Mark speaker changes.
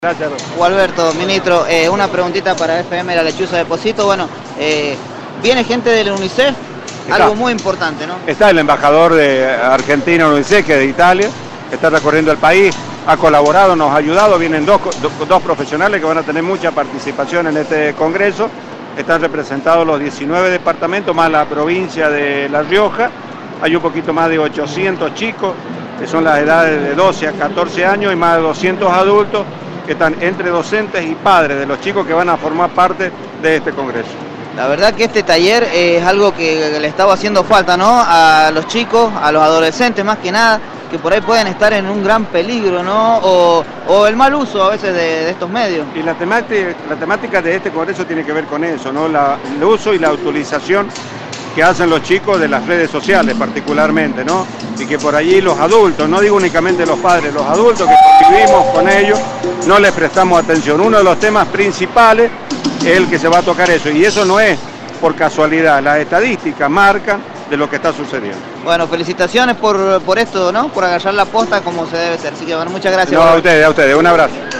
Speaker 1: Gracias.
Speaker 2: Alberto, ministro, una preguntita para FM La Lechuza de Pocito. Bueno, viene gente del UNICEF, algo muy importante, ¿no?
Speaker 1: Está el embajador de Argentina en UNICEF, que es de Italia, que está recorriendo el país, ha colaborado, nos ha ayudado. Vienen dos profesionales que van a tener mucha participación en este congreso. Están representados los 19 departamentos, más la provincia de La Rioja. Hay un poquito más de 800 chicos, que son las edades de 12 a 14 años, y más de 200 adultos, que están entre docentes y padres de los chicos que van a formar parte de este congreso.
Speaker 2: La verdad que este taller es algo que le estaba haciendo falta, ¿no? A los chicos, a los adolescentes más que nada, que por ahí pueden estar en un gran peligro, ¿no? O el mal uso a veces de estos medios.
Speaker 1: Y la temática de este congreso tiene que ver con eso, ¿no? El uso y la utilización que hacen los chicos de las redes sociales particularmente, ¿no? Y que por allí los adultos, no digo únicamente los padres, los adultos que convivimos con ellos, no les prestamos atención. Uno de los temas principales es el que se va a tocar eso, y eso no es por casualidad, las estadísticas marcan de lo que está sucediendo.
Speaker 2: Bueno, felicitaciones por esto, ¿no? Por agarrar la posta como se debe ser. Así que bueno, muchas gracias.
Speaker 1: No, a ustedes, un abrazo.